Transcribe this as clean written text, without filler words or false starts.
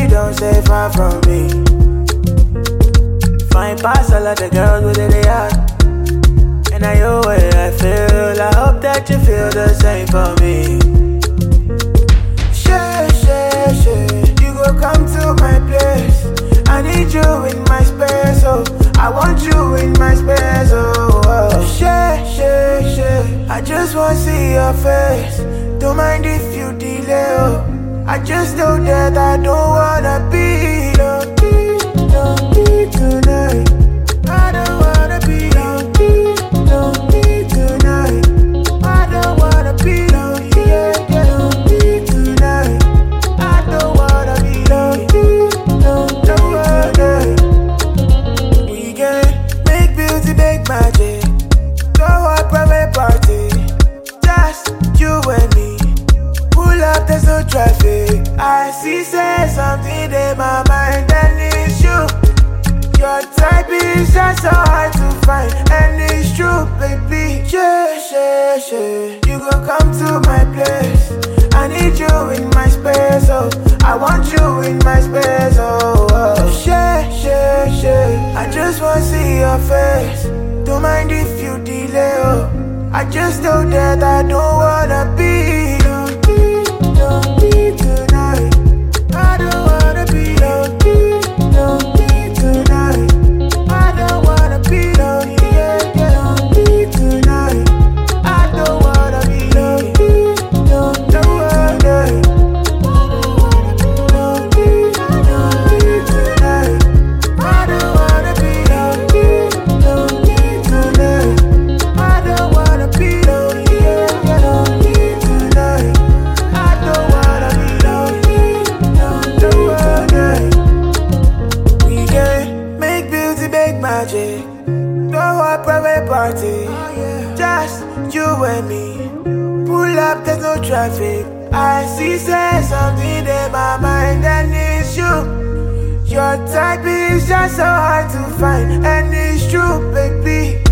don't stay far from me. Fine pass all of the girls with it hard. And I know where I feel. I hope that you feel the same for me. You go come to my place. I need you in my space, oh. I want you in my space, oh, oh. I just wanna see your face. Don't mind if you delay, oh. I just know that I don't wanna be lonely tonight. I don't wanna be lonely tonight. I don't wanna be lonely, lonely tonight. I don't wanna be lonely, We can make beauty, make magic. Go a private party, just you and me. Pull up, there's no traffic. I see, say something in my mind, and it's you. Your type is just so hard to find, and it's true, baby. You gon' come to my place. I need you in my space, oh. I want you in my space, oh, oh. I just wanna see your face. Don't mind if you delay, oh. I just know that I don't wanna be lonely tonight. I don't wanna be lonely tonight. I don't wanna be lonely tonight. I don't wanna be lonely tonight. I don't wanna be lonely tonight. I don't wanna be lonely tonight. I don't wanna be lonely tonight. We can make beauty, make magic. Go a private party, just you and me. Pull up, there's no traffic. I see, say something in my mind, and it's you. Your type is just so hard to find, and it's true, baby.